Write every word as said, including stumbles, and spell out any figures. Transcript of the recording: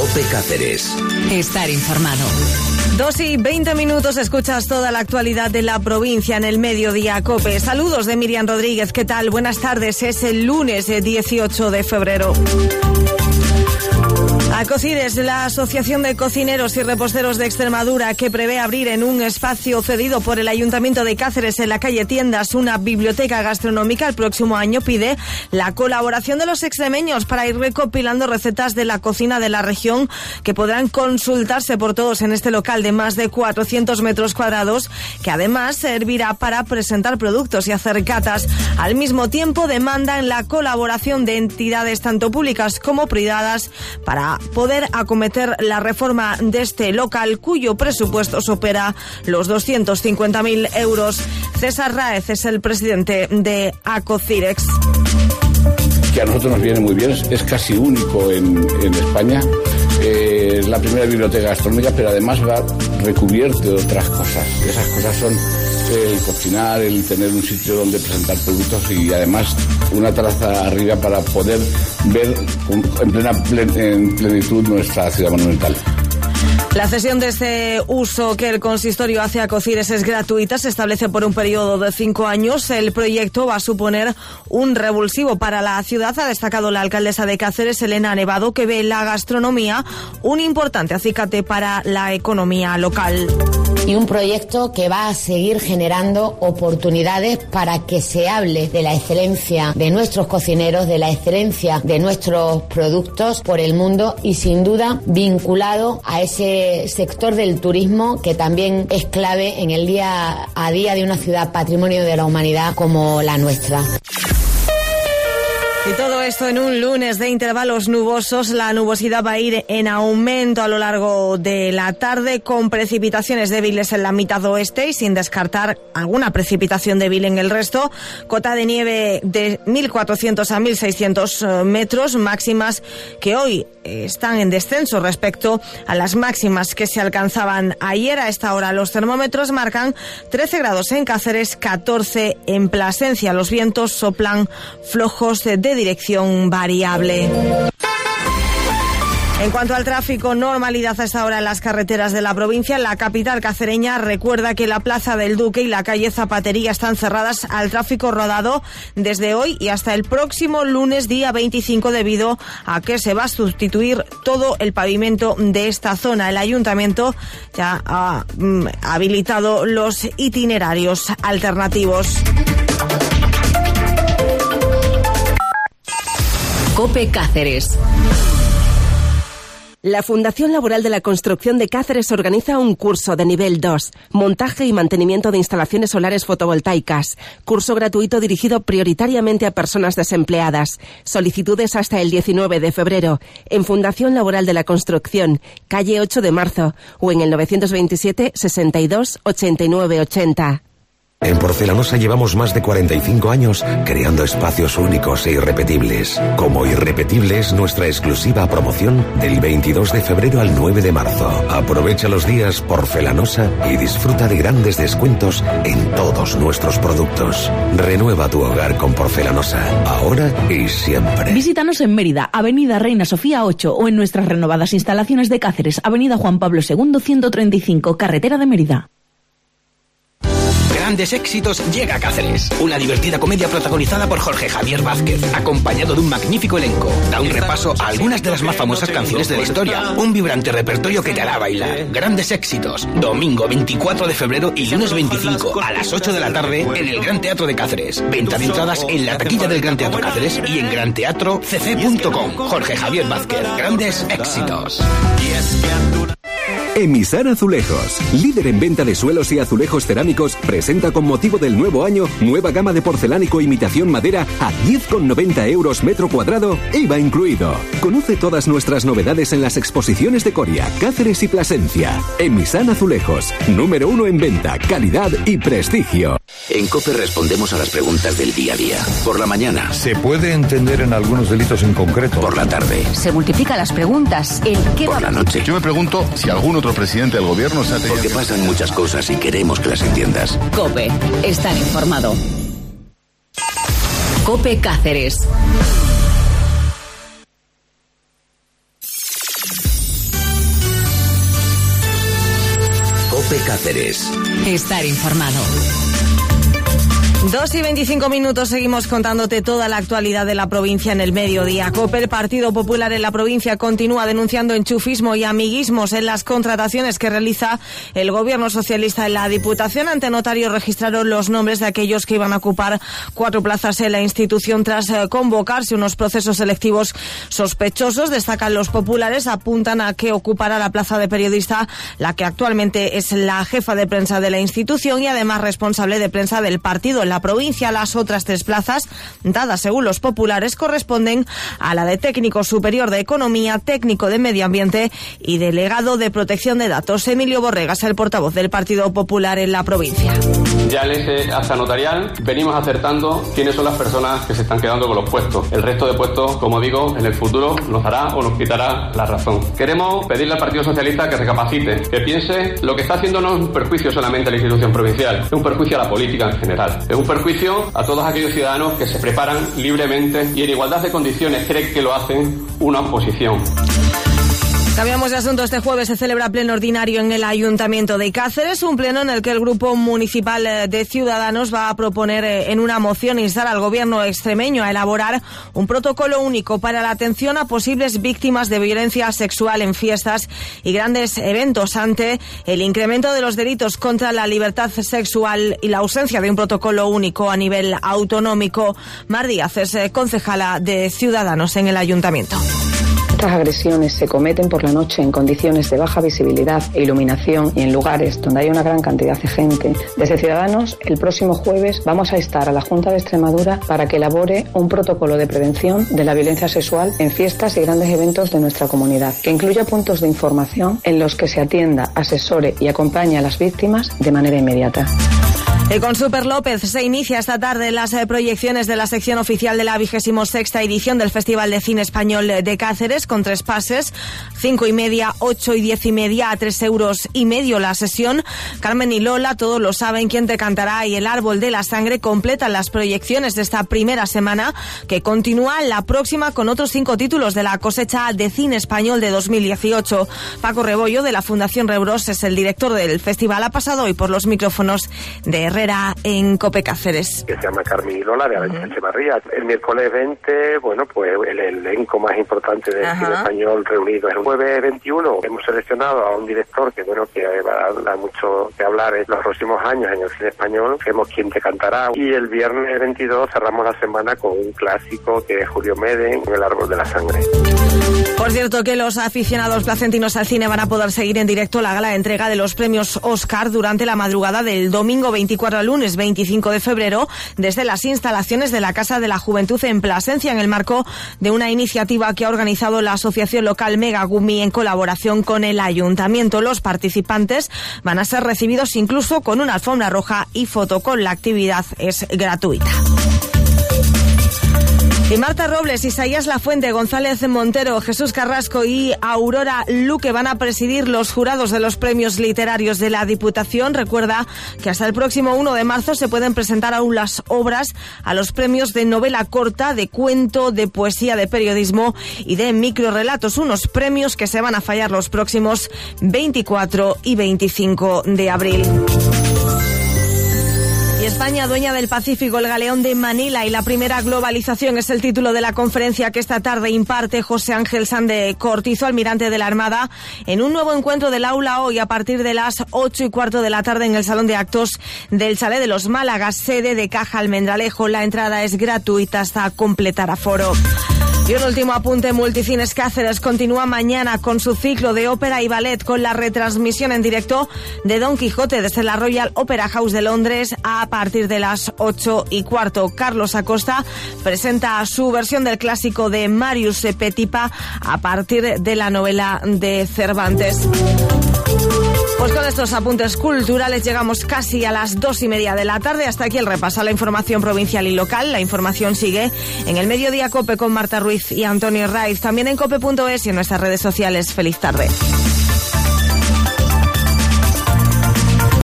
COPE Cáceres. Estar informado. Dos y veinte minutos, escuchas toda la actualidad de la provincia en el Mediodía COPE. Saludos de Miriam Rodríguez, ¿qué tal? Buenas tardes, es el lunes dieciocho de febrero. Acocides, la Asociación de Cocineros y Reposteros de Extremadura, que prevé abrir en un espacio cedido por el Ayuntamiento de Cáceres en la calle Tiendas una biblioteca gastronómica el próximo año, pide la colaboración de los extremeños para ir recopilando recetas de la cocina de la región que podrán consultarse por todos en este local de más de cuatrocientos metros cuadrados, que además servirá para presentar productos y hacer catas. Al mismo tiempo demandan la colaboración de entidades tanto públicas como privadas para poder acometer la reforma de este local, cuyo presupuesto supera los doscientos cincuenta mil euros. César Ráez es el presidente de Acocirex. Que a nosotros nos viene muy bien, es, es casi único en, en España. Eh, es la primera biblioteca gastronómica, pero además va recubierto de otras cosas. Esas cosas son el cocinar, el tener un sitio donde presentar productos y además una terraza arriba para poder ver en plena plen, en plenitud nuestra ciudad monumental. La cesión de este uso que el consistorio hace a Acocides es gratuita, se establece por un periodo de cinco años. El proyecto va a suponer un revulsivo para la ciudad, ha destacado la alcaldesa de Cáceres, Elena Nevado, que ve la gastronomía un importante acicate para la economía local. Y un proyecto que va a seguir generando oportunidades para que se hable de la excelencia de nuestros cocineros, de la excelencia de nuestros productos por el mundo y sin duda vinculado a ese sector del turismo que también es clave en el día a día de una ciudad patrimonio de la humanidad como la nuestra. Y todo esto en un lunes de intervalos nubosos. La nubosidad va a ir en aumento a lo largo de la tarde, con precipitaciones débiles en la mitad oeste y sin descartar alguna precipitación débil en el resto. Cota de nieve de mil cuatrocientos a mil seiscientos metros, máximas que hoy están en descenso respecto a las máximas que se alcanzaban ayer. A esta hora los termómetros marcan trece grados en Cáceres, catorce en Plasencia. Los vientos soplan flojos de dirección variable. En cuanto al tráfico, normalidad a esta hora en las carreteras de la provincia. La capital cacereña recuerda que la Plaza del Duque y la calle Zapatería están cerradas al tráfico rodado desde hoy y hasta el próximo lunes, día veinticinco, debido a que se va a sustituir todo el pavimento de esta zona. El ayuntamiento ya ha mm, habilitado los itinerarios alternativos. COPE Cáceres. La Fundación Laboral de la Construcción de Cáceres organiza un curso de nivel dos, montaje y mantenimiento de instalaciones solares fotovoltaicas. Curso gratuito dirigido prioritariamente a personas desempleadas. Solicitudes hasta el diecinueve de febrero en Fundación Laboral de la Construcción, calle ocho de marzo, o en el novecientos veintisiete, sesenta y dos, ochenta y nueve, ochenta. En Porcelanosa llevamos más de cuarenta y cinco años creando espacios únicos e irrepetibles. Como irrepetible es nuestra exclusiva promoción del veintidós de febrero al nueve de marzo. Aprovecha los días Porcelanosa y disfruta de grandes descuentos en todos nuestros productos. Renueva tu hogar con Porcelanosa, ahora y siempre. Visítanos en Mérida, Avenida Reina Sofía ocho, o en nuestras renovadas instalaciones de Cáceres, Avenida Juan Pablo segundo, ciento treinta y cinco, Carretera de Mérida. Grandes Éxitos llega a Cáceres. Una divertida comedia protagonizada por Jorge Javier Vázquez, acompañado de un magnífico elenco. Da un repaso a algunas de las más famosas canciones de la historia. Un vibrante repertorio que te hará bailar. Grandes Éxitos. Domingo veinticuatro de febrero y lunes veinticinco a las ocho de la tarde en el Gran Teatro de Cáceres. Venta de entradas en la taquilla del Gran Teatro Cáceres y en gran teatro c c punto com. Jorge Javier Vázquez. Grandes Éxitos. Emisar Azulejos, líder en venta de suelos y azulejos cerámicos, presenta con motivo del nuevo año nueva gama de porcelánico imitación madera a diez con noventa euros metro cuadrado, I V A incluido. Conoce todas nuestras novedades en las exposiciones de Coria, Cáceres y Plasencia. Emisar Azulejos, número uno en venta, calidad y prestigio. En COPE respondemos a las preguntas del día a día. Por la mañana. ¿Se puede entender en algunos delitos en concreto? Por la tarde. Se multiplican las preguntas. ¿El qué Por va? la noche. Yo me pregunto si algún otro presidente del gobierno se ha tenido... Porque pasan muchas cosas y queremos que las entiendas. COPE. Estar informado. COPE Cáceres. COPE Cáceres. Estar informado. Dos y veinticinco minutos, seguimos contándote toda la actualidad de la provincia en el mediodía. COPE, el Partido Popular en la provincia, continúa denunciando enchufismo y amiguismos en las contrataciones que realiza el gobierno socialista en la Diputación. Ante notario registraron los nombres de aquellos que iban a ocupar cuatro plazas en la institución tras eh, convocarse unos procesos selectivos sospechosos. Destacan los populares, apuntan a que ocupará la plaza de periodista la que actualmente es la jefa de prensa de la institución y además responsable de prensa del partido en la provincia. Las otras tres plazas, dadas según los populares, corresponden a la de técnico superior de economía, técnico de medio ambiente y delegado de protección de datos. Emilio Borregas, el portavoz del Partido Popular en la provincia. Ya en ese acta notarial venimos acertando quiénes son las personas que se están quedando con los puestos. El resto de puestos, como digo, en el futuro nos dará o nos quitará la razón. Queremos pedirle al Partido Socialista que recapacite, que piense lo que está haciendo no es un perjuicio solamente a la institución provincial, es un perjuicio a la política en general. Es un perjuicio a todos aquellos ciudadanos que se preparan libremente y en igualdad de condiciones creen que lo hacen una oposición. Cambiamos de asunto. Este jueves se celebra pleno ordinario en el Ayuntamiento de Cáceres, un pleno en el que el Grupo Municipal de Ciudadanos va a proponer en una moción instar al Gobierno extremeño a elaborar un protocolo único para la atención a posibles víctimas de violencia sexual en fiestas y grandes eventos ante el incremento de los delitos contra la libertad sexual y la ausencia de un protocolo único a nivel autonómico. Mar Díaz es concejala de Ciudadanos en el Ayuntamiento. Estas agresiones se cometen por la noche en condiciones de baja visibilidad e iluminación y en lugares donde hay una gran cantidad de gente. Desde Ciudadanos, el próximo jueves vamos a instar a la Junta de Extremadura para que elabore un protocolo de prevención de la violencia sexual en fiestas y grandes eventos de nuestra comunidad, que incluya puntos de información en los que se atienda, asesore y acompañe a las víctimas de manera inmediata. Y con Super López se inicia esta tarde las proyecciones de la sección oficial de la vigésima sexta edición del Festival de Cine Español de Cáceres, con tres pases, cinco y media, ocho y diez y media, a tres euros y medio la sesión. Carmen y Lola, todos lo saben, Quién te cantará y El árbol de la sangre completan las proyecciones de esta primera semana, que continúa la próxima con otros cinco títulos de la cosecha de cine español de dos mil dieciocho. Paco Rebollo, de la Fundación Rebros, es el director del festival. Ha pasado hoy por los micrófonos de Herrera en COPE Cáceres. Que se llama Carmen y Lola, de Avenida Echevarría. El miércoles veinte, bueno, pues el elenco más importante del Ajá. cine español reunido. El jueves veintiuno hemos seleccionado a un director que, bueno, que va a dar mucho que hablar en los próximos años en el cine español. Vemos Quién te cantará. Y el viernes veintidós cerramos la semana con un clásico que es Julio Meden, El árbol de la sangre. Por cierto, que los aficionados placentinos al cine van a poder seguir en directo la gala de entrega de los premios Oscar durante la madrugada del domingo veinticuatro al lunes veinticinco de febrero desde las instalaciones de la Casa de la Juventud en Plasencia, en el marco de una iniciativa que ha organizado la asociación local Megagumi en colaboración con el Ayuntamiento. Los participantes van a ser recibidos incluso con una alfombra roja y foto con la actividad es gratuita. Y Marta Robles, Isaías Lafuente, González Montero, Jesús Carrasco y Aurora Luque van a presidir los jurados de los premios literarios de la Diputación. Recuerda que hasta el próximo uno de marzo se pueden presentar aún las obras a los premios de novela corta, de cuento, de poesía, de periodismo y de microrrelatos. Unos premios que se van a fallar los próximos veinticuatro y veinticinco de abril. Y España, dueña del Pacífico, el galeón de Manila y la primera globalización es el título de la conferencia que esta tarde imparte José Ángel Sande Cortizo, almirante de la Armada, en un nuevo encuentro del aula hoy a partir de las ocho y cuarto de la tarde en el Salón de Actos del Chalet de los Málagas, sede de Caja Almendralejo. La entrada es gratuita hasta completar aforo. Y un último apunte, Multicines Cáceres continúa mañana con su ciclo de ópera y ballet con la retransmisión en directo de Don Quijote desde la Royal Opera House de Londres a partir de las ocho y cuarto. Carlos Acosta presenta su versión del clásico de Marius Petipa a partir de la novela de Cervantes. Pues con estos apuntes culturales llegamos casi a las dos y media de la tarde. Hasta aquí el repaso a la información provincial y local. La información sigue en el Mediodía COPE con Marta Ruiz y Antonio Raiz. También en cope punto es y en nuestras redes sociales. Feliz tarde.